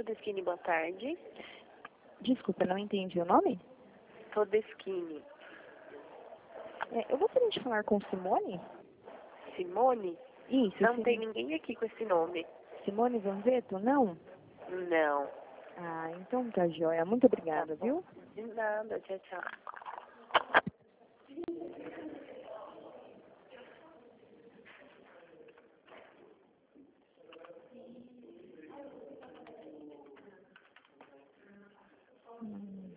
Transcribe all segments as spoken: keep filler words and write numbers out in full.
Todeschini, boa tarde. Desculpa, não entendi o nome? Todeschini. É, eu gostaria de falar com Simone? Simone? Isso, Não sim. tem ninguém aqui com esse nome. Simone Vanzeto? Não? Não. Ah, então tá joia. Muito obrigada, Tá viu? De nada, tchau, tchau. Hum.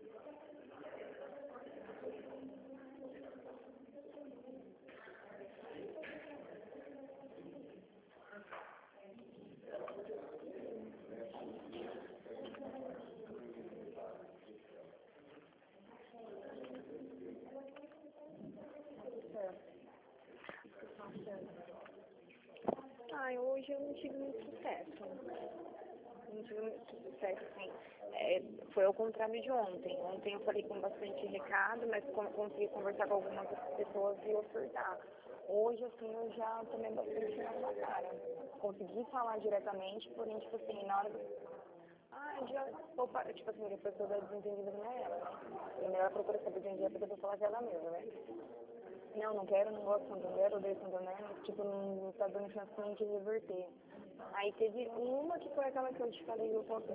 Ai, hoje eu não tive muito sucesso. Não tive muito sucesso, assim. É, foi ao contrário de ontem. Ontem eu falei com bastante recado, mas como consegui conversar com algumas pessoas e ofertar. Hoje, assim, eu já tomei bastante na cara. Consegui falar diretamente, porém, tipo assim, na hora do... Ah, já, opa, tipo assim, depois toda desentendida não é ela, né? Primeiro ela procura saber de onde é pra depois falar que é ela mesma, né? Não, não quero, não gosto de Santander, odeio Santander, mas tipo, não, não tá dando chance pra gente reverter. Aí teve uma que foi aquela que eu te falei, eu posso